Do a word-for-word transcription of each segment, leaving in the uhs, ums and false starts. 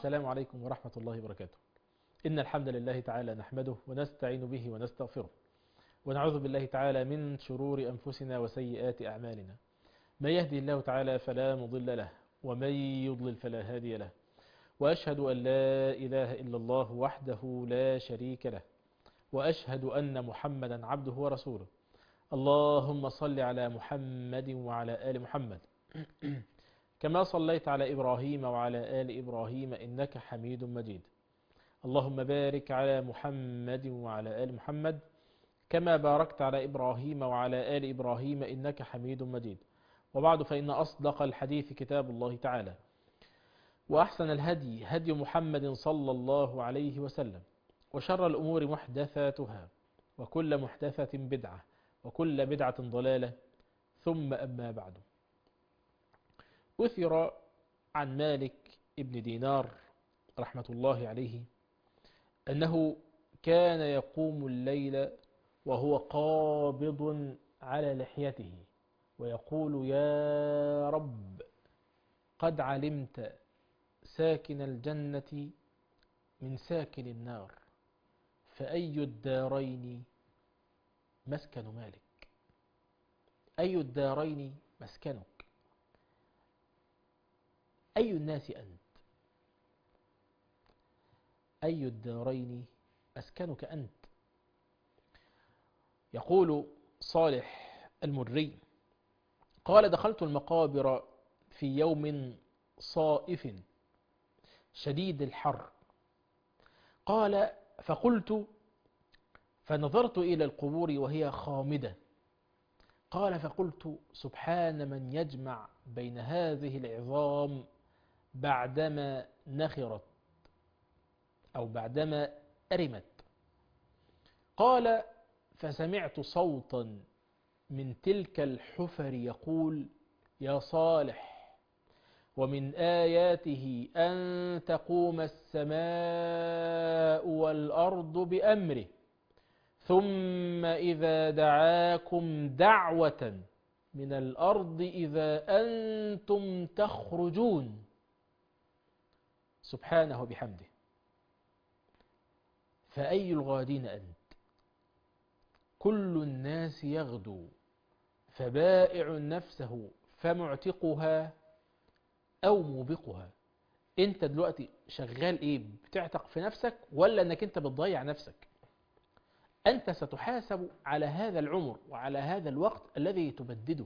السلام عليكم ورحمة الله وبركاته. إن الحمد لله تعالى نحمده ونستعين به ونستغفره، ونعوذ بالله تعالى من شرور أنفسنا وسيئات أعمالنا. من يهدي الله تعالى فلا مضل له، ومن يضلل فلا هادي له. وأشهد أن لا إله إلا الله وحده لا شريك له، وأشهد أن محمدا عبده ورسوله. اللهم صل على محمد وعلى آل محمد كما صليت على إبراهيم وعلى آل إبراهيم إنك حميد مجيد. اللهم بارك على محمد وعلى آل محمد كما باركت على إبراهيم وعلى آل إبراهيم إنك حميد مجيد. وبعد، فإن أصدق الحديث كتاب الله تعالى، وأحسن الهدي هدي محمد صلى الله عليه وسلم، وشر الأمور محدثاتها، وكل محدثة بدعة، وكل بدعة ضلالة، ثم أما بعد. أثر عن مالك ابن دينار رحمة الله عليه أنه كان يقوم الليل وهو قابض على لحيته ويقول: يا رب، قد علمت ساكن الجنة من ساكن النار، فأي الدارين مسكن مالك؟ أي الدارين مسكنك؟ أي الناس أنت؟ أي الدارين مسكنك أنت؟ يقول صالح المري: قال: دخلت المقابر في يوم صائف شديد الحر. قال: فقلت فنظرت إلى القبور وهي خامدة. قال: فقلت: سبحان من يجمع بين هذه العظام بعدما نخرت أو بعدما أرمت. قال: فسمعت صوتا من تلك الحفر يقول: يا صالح، ومن آياته أن تقوم السماء والأرض بأمره، ثم إذا دعاكم دعوة من الأرض إذا أنتم تخرجون، سبحانه بحمده. فأي الغادين أنت؟ كل الناس يغدو، فبائع نفسه فمعتقها أو موبقها. أنت دلوقتي شغال إيه؟ بتعتق في نفسك ولا أنك أنت بتضيع نفسك؟ أنت ستحاسب على هذا العمر وعلى هذا الوقت الذي تبدده.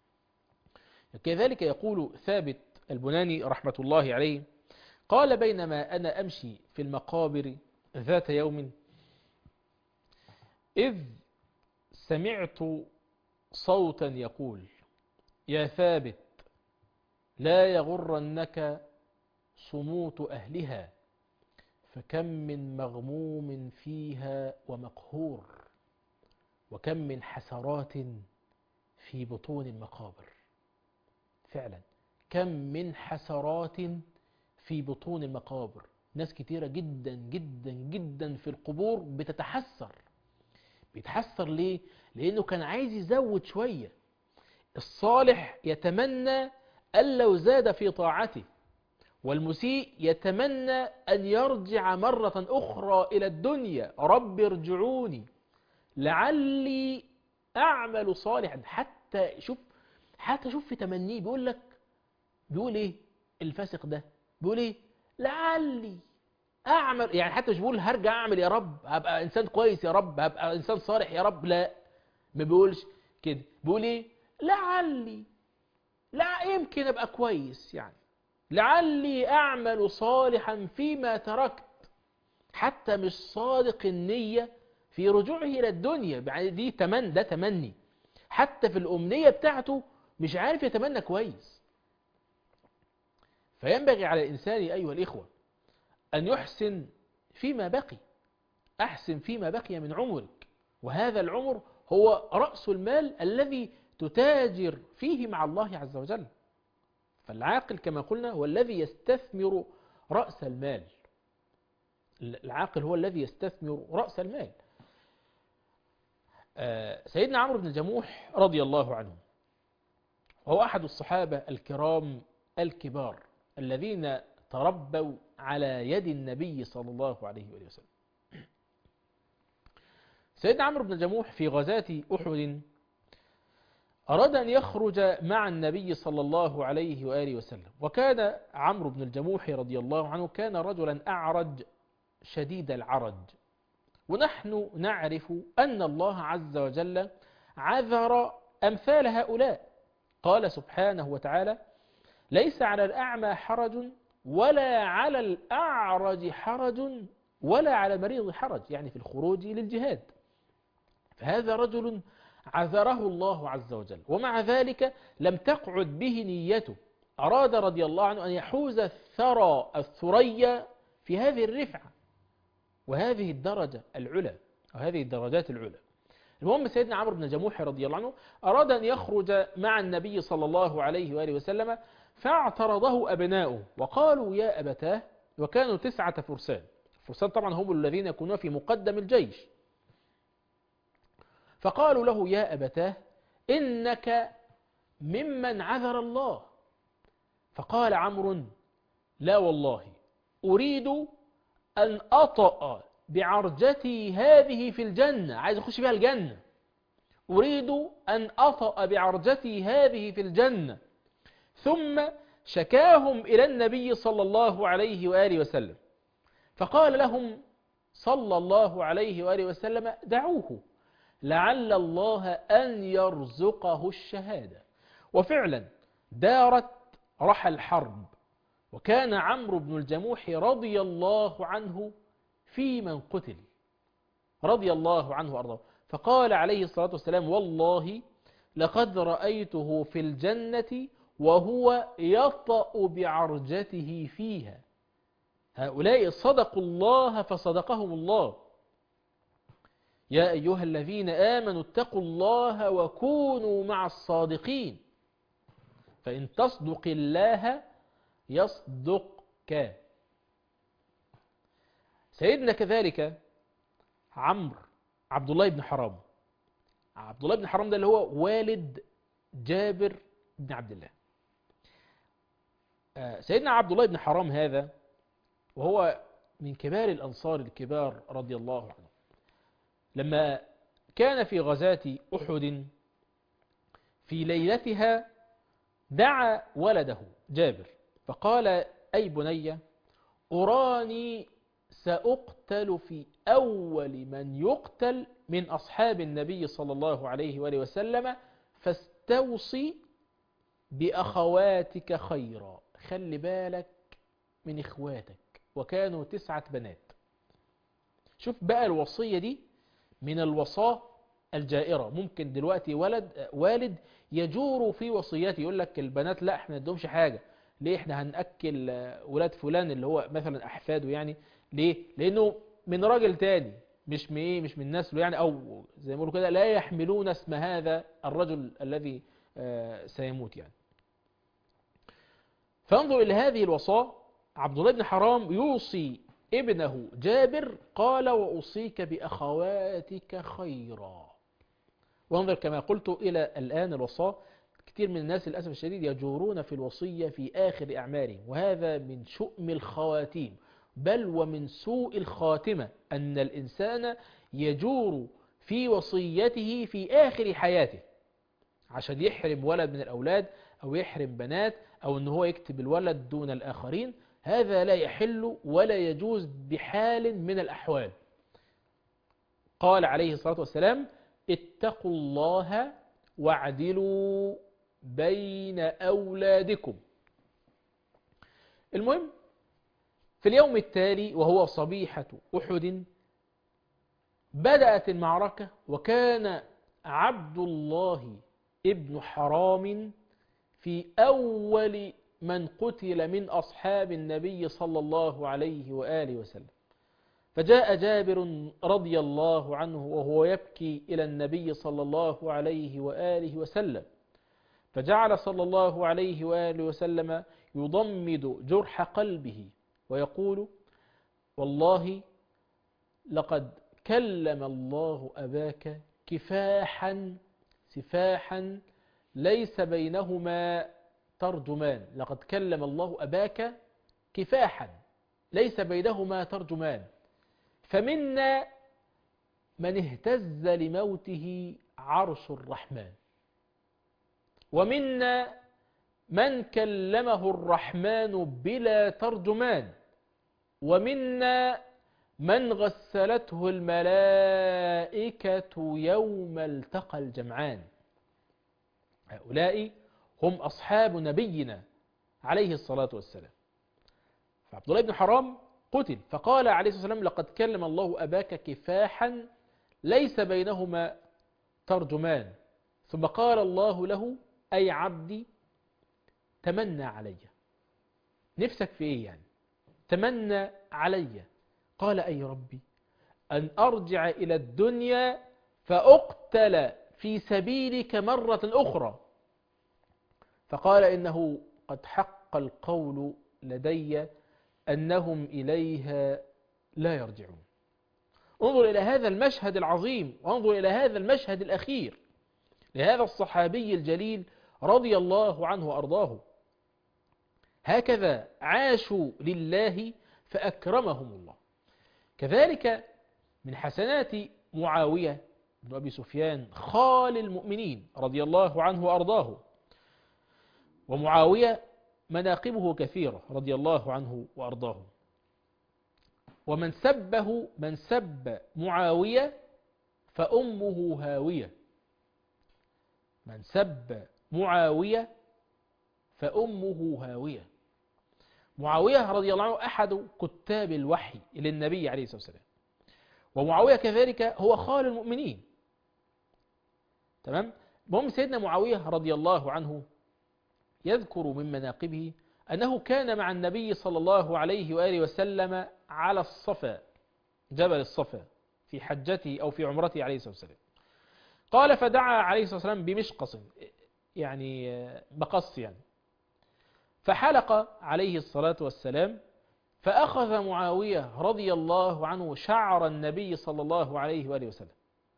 كذلك يقول ثابت البناني رحمة الله عليه: قال: بينما أنا أمشي في المقابر ذات يوم، إذ سمعت صوتا يقول: يا ثابت، لا يغرنك صموت أهلها، فكم من مغموم فيها ومقهور، وكم من حسرات في بطون المقابر. فعلا، كم من حسرات في بطون المقابر. ناس كتيرة جدا جدا جدا في القبور بتتحسر. بيتحسر ليه؟ لأنه كان عايز يزود شوية. الصالح يتمنى أن لو زاد في طاعته، والمسيء يتمنى أن يرجع مرة أخرى إلى الدنيا: رب ارجعوني لعلي أعمل صالحا. حتى شوف حتى شوف في تمنيه بيقول لك، بيقول إيه الفاسق ده؟ بيقول إيه؟ لعلي أعمل. يعني حتى مش بيقول هرجع أعمل يا رب، هبقى إنسان كويس يا رب، هبقى إنسان صالح يا رب. لا، ما بيقولش كده. بيقول إيه؟ لعلي، لا يمكن أبقى كويس، يعني لعلي أعمل صالحا فيما تركت. حتى مش صادق النية في رجوعه إلى الدنيا. يعني دي تمن ده تمني. حتى في الأمنية بتاعته مش عارف يتمنى كويس. فينبغي على الإنسان أيها الإخوة أن يحسن فيما بقي. أحسن فيما بقي من عمرك، وهذا العمر هو رأس المال الذي تتاجر فيه مع الله عز وجل. فالعاقل كما قلنا هو الذي يستثمر رأس المال. العاقل هو الذي يستثمر رأس المال. سيدنا عمرو بن الجموح رضي الله عنه وهو أحد الصحابة الكرام الكبار الذين تربوا على يد النبي صلى الله عليه وآله وسلم. سيدنا عمرو بن الجموح في غزاة أحد أراد أن يخرج مع النبي صلى الله عليه وآله وسلم، وكان عمرو بن الجموح رضي الله عنه كان رجلا أعرج شديد العرج، ونحن نعرف أن الله عز وجل عذر أمثال هؤلاء. قال سبحانه وتعالى: ليس على الأعمى حرج ولا على الأعرج حرج ولا على المريض حرج، يعني في الخروج للجهاد. فهذا رجل عذره الله عز وجل، ومع ذلك لم تقعد به نيته، أراد رضي الله عنه أن يحوز الثرى الثريا في هذه الرفعة وهذه الدرجة العلى وهذه الدرجات العلى. المهم سيدنا عمرو بن الجموح رضي الله عنه أراد أن يخرج مع النبي صلى الله عليه وآله وسلم، فاعترضه أبناؤه وقالوا: يا أبتاه. وكانوا تسعة فرسان، الفرسان طبعا هم الذين يكونون في مقدم الجيش. فقالوا له: يا أبتاه إنك ممن عذر الله. فقال عمرو: لا والله، أريد أن أطأ بعرجتي هذه في الجنة، عايز أخش بها الجنة، أريد أن أطأ بعرجتي هذه في الجنة. ثم شكاهم إلى النبي صلى الله عليه وآله وسلم، فقال لهم صلى الله عليه وآله وسلم: دعوه لعل الله أن يرزقه الشهادة. وفعلا دارت رحى الحرب، وكان عمرو بن الجموح رضي الله عنه في من قتل رضي الله عنه وأرضاه. فقال عليه الصلاة والسلام: والله لقد رأيته في الجنة وهو يطأ بعرجته فيها. هؤلاء صدقوا الله فصدقهم الله. يا أيها الذين آمنوا اتقوا الله وكونوا مع الصادقين، فإن تصدق الله يصدقك. سيدنا كذلك عمرو عبد الله بن حرام. عبد الله بن حرام ده اللي هو والد جابر بن عبد الله. سيدنا عبد الله بن حرام هذا وهو من كبار الأنصار الكبار رضي الله عنه، لما كان في غزاة أحد في ليلتها دعا ولده جابر فقال: أي بني، أراني سأقتل في أول من يقتل من أصحاب النبي صلى الله عليه وآله وسلم، فاستوصي بأخواتك خيرا. خلي بالك من إخواتك. وكانوا تسعة بنات. شوف بقى الوصية دي من الوصاة الجائرة. ممكن دلوقتي ولد والد يجور في وصيته، يقول لك البنات لا احنا ندهمش حاجة، ليه احنا هنأكل ولاد فلان اللي هو مثلا أحفاده، يعني ليه؟ لأنه من راجل تاني، مش من ايه، مش من نسله يعني، أو زي ما يقولوا كده لا يحملون اسم هذا الرجل الذي سيموت يعني. فانظر إلى هذه الوصاة. عبد الله بن حرام يوصي ابنه جابر، قال: وأوصيك بأخواتك خيرا. وانظر كما قلت إلى الآن الوصاة، كثير من الناس للأسف الشديد يجورون في الوصية في آخر أعمارهم، وهذا من شؤم الخواتيم، بل ومن سوء الخاتمة، أن الإنسان يجور في وصيته في آخر حياته عشان يحرم ولد من الأولاد أو يحرم بنات، أو أنه هو يكتب الولد دون الآخرين. هذا لا يحل ولا يجوز بحال من الأحوال. قال عليه الصلاة والسلام: اتقوا الله واعدلوا بين أولادكم. المهم في اليوم التالي وهو صبيحة أحد بدأت المعركة، وكان عبد الله ابن حرام في أول من قتل من أصحاب النبي صلى الله عليه وآله وسلم. فجاء جابر رضي الله عنه وهو يبكي إلى النبي صلى الله عليه وآله وسلم، فجعل صلى الله عليه وآله وسلم يضمد جرح قلبه ويقول: والله لقد كلم الله أباك كفاحا سفاحا ليس بينهما ترجمان. لقد كلم الله أباك كفاحا، ليس بينهما ترجمان، فمنا من اهتز لموته عرش الرحمن، ومنا من كلمه الرحمن بلا ترجمان، ومنا من غسلته الملائكة يوم التقى الجمعان. هؤلاء هم أصحاب نبينا عليه الصلاة والسلام. فعبد الله بن حرام قتل، فقال عليه الصلاة والسلام: لقد كلم الله أباك كفاحا ليس بينهما ترجمان. ثم قال الله له: أي عبدي تمنى علي. نفسك في إيه يعني؟ تمنى علي. قال: أي ربي أن أرجع إلى الدنيا فأقتل في سبيلك مرة أخرى. فقال: إنه قد حق القول لدي أنهم إليها لا يرجعون. انظر إلى هذا المشهد العظيم، وانظر إلى هذا المشهد الأخير لهذا الصحابي الجليل رضي الله عنه وأرضاه. هكذا عاشوا لله فأكرمهم الله. كذلك من حسنات معاوية بن أبي سفيان خال المؤمنين رضي الله عنه وأرضاه. ومعاوية مناقبه كثيرة رضي الله عنه وأرضاه. ومن سبه من سب معاوية فأمه هاوية. من سب معاوية فأمه هاوية. معاوية رضي الله عنه أحد كتاب الوحي للنبي عليه الصلاة والسلام، ومعاوية كذلك هو خال المؤمنين. تمام؟ المهم سيدنا معاوية رضي الله عنه يذكر من مناقبه أنه كان مع النبي صلى الله عليه وآله وسلم على الصفا، جبل الصفا، في حجته أو في عمرته عليه الصلاة والسلام. قال: فدعا عليه الصلاة والسلام بمشقص، يعني بقص يعني، فحلق عليه الصلاة والسلام، فأخذ معاوية رضي الله عنه شعر النبي صلى الله عليه وآله وسلم.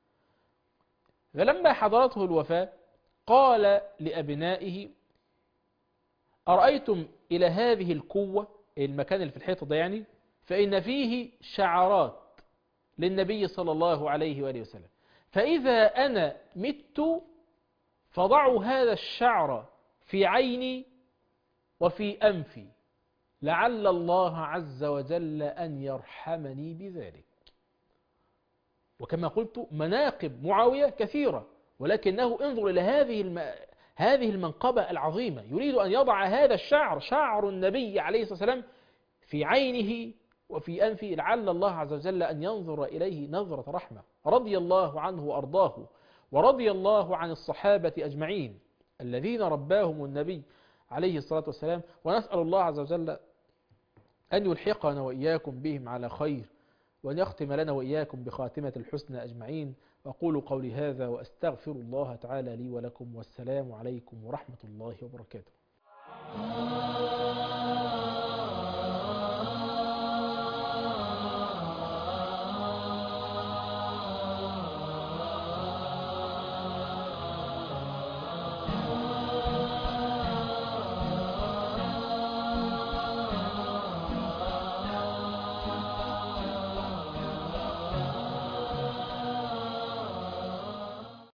فلما حضرته الوفاة قال لأبنائه: أرأيتم إلى هذه الكوة، المكان اللي في الحيطة ده يعني، فإن فيه شعرات للنبي صلى الله عليه وآله وسلم، فإذا أنا مت فضعوا هذا الشعر في عيني وفي أنفي، لعل الله عز وجل أن يرحمني بذلك. وكما قلت مناقب معاوية كثيرة، ولكنه انظر إلى هذه الم... هذه المنقبة العظيمة، يريد أن يضع هذا الشعر، شعر النبي عليه الصلاة والسلام، في عينه وفي أنفه، لعل الله عز وجل أن ينظر إليه نظرة رحمة. رضي الله عنه وأرضاه، ورضي الله عن الصحابة أجمعين الذين رباهم النبي عليه الصلاة والسلام. ونسأل الله عز وجل أن يلحقنا وإياكم بهم على خير، وأن يختم لنا وإياكم بخاتمة الحسنى أجمعين. وأقول قولي هذا وأستغفر الله تعالى لي ولكم، والسلام عليكم ورحمة الله وبركاته.